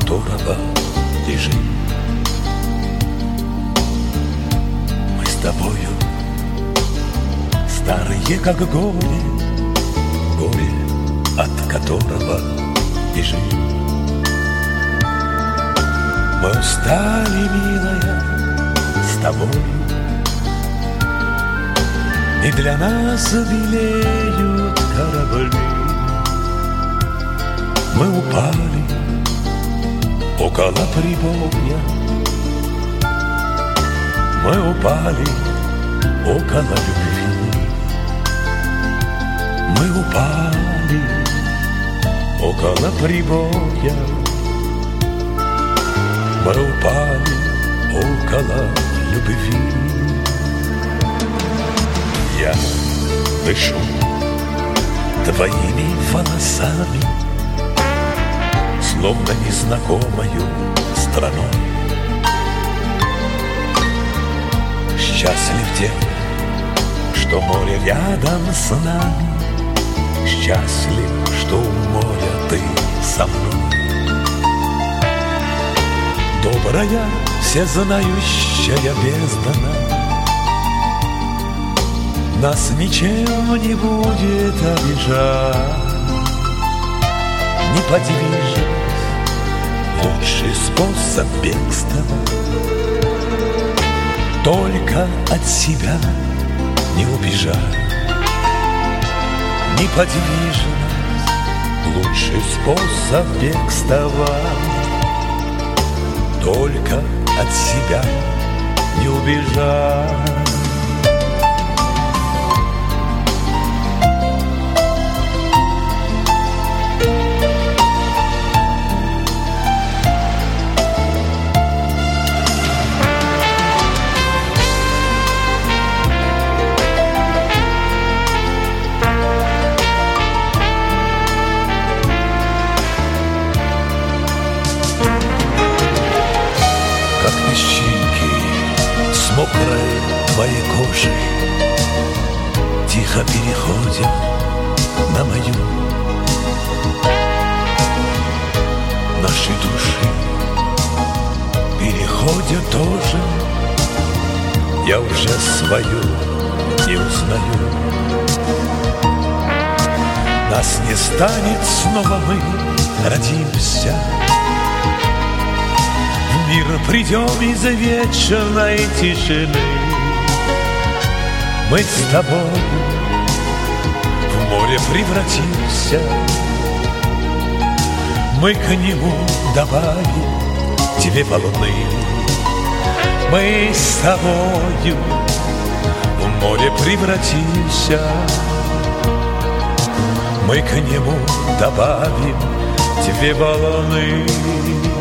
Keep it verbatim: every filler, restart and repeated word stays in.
которого лежит. Мы с тобою старые, как горе, горе, от которого бежит. Мы устали, милая, с тобой, и для нас белеют корабли. Мы упали около прибоя, мы упали около любви. Мы упали около прибоя, мы упали около любви. Я дышу твоими волосами, словно незнакомою страной. Счастлив тем, что море рядом с нами, счастлив, что у моря ты со мной. Добрая, всезнающая бездна нас ничем не будет обижать. Неподвижность — лучший способ бегства. Только от себя не убежать. Неподвижность — лучший способ бегства. Только от себя не убежать. Мокрой твоей кожей тихо переходим на мою. Наши души переходят тоже. Я уже свою не узнаю. Нас не станет, снова мы родимся. В мир придем из вечной тишины. Мы с тобой в море превратимся. Мы к нему добавим две волны. Мы с тобою в море превратимся. Мы к нему добавим две волны.